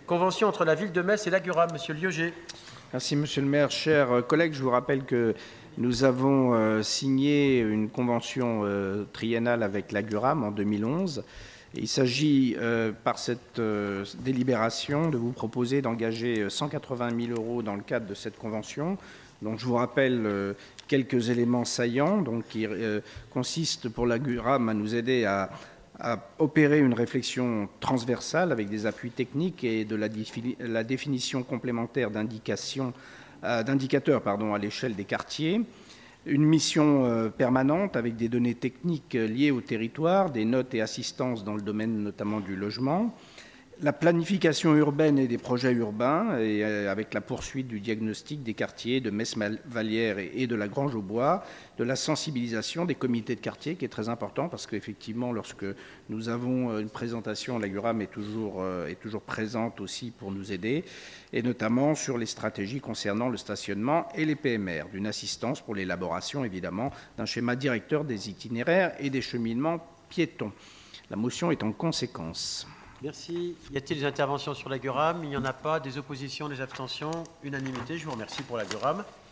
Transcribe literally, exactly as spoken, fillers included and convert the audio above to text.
Convention entre la ville de Metz et l'Agura. Monsieur Liogé. Merci, Monsieur le maire. Chers collègues, je vous rappelle que nous avons euh, signé une convention euh, triennale avec l'Aguram en deux mille onze. Et il s'agit, euh, par cette euh, délibération, de vous proposer d'engager cent quatre-vingt mille euros dans le cadre de cette convention. Donc, je vous rappelle euh, quelques éléments saillants, donc, qui euh, consistent pour l'Aguram à nous aider à à opérer une réflexion transversale avec des appuis techniques et de la, défi- la définition complémentaire d'indications, euh, d'indicateurs pardon, à l'échelle des quartiers, une mission euh, permanente avec des données techniques liées au territoire, des notes et assistances dans le domaine notamment du logement, la planification urbaine et des projets urbains, et avec la poursuite du diagnostic des quartiers de Metz-Vallière et de la Grange-aux-Bois, de la sensibilisation des comités de quartier, qui est très important, parce qu'effectivement, lorsque nous avons une présentation, l'Aguram est toujours, est toujours présente aussi pour nous aider, et notamment sur les stratégies concernant le stationnement et les P M R, d'une assistance pour l'élaboration, évidemment, d'un schéma directeur des itinéraires et des cheminements piétons. La motion est en conséquence. Merci. Y a-t-il des interventions sur l'Aguram? Il n'y en a pas. Des oppositions, des abstentions? Unanimité. Je vous remercie pour l'Aguram.